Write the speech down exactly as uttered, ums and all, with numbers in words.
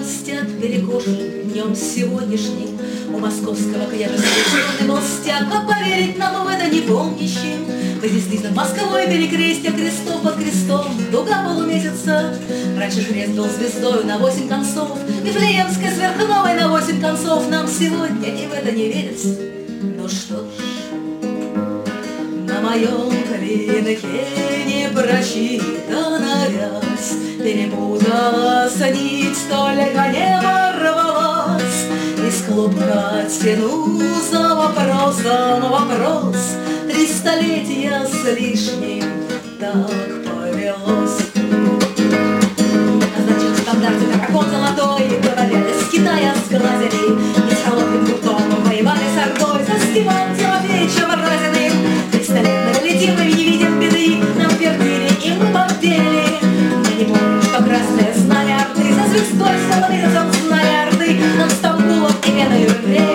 толстяк перекошен днем сегодняшним. У московского княжества черный толстяк, как поверить нам в это не помнящим? Мы действительно Москвой перекрестья, крестов под крестом, дуга полумесяца. Раньше крест был звездою на восемь концов, Вифлеемской сверхновой на восемь концов. Нам сегодня и в это не верится. Ну что ж, на моем клинке не прочитана вязь, перепуталась нить, только не порвалась. Из клубка тяну за вопросом вопрос. Три столетия с лишним так повелось. А значит, в стандарте дракон золотой, говорят, из Китая сглазили, и с холодным гуртом воевали с Ордой, за Степан Тимофеевичем Разиным. Триста лет мы летим и не видим беды, нам твердили и мы подпели. Мы не помним, что красное знамя Орды за звездой, за ларезом знамя Орды, над Стамбулом и Веною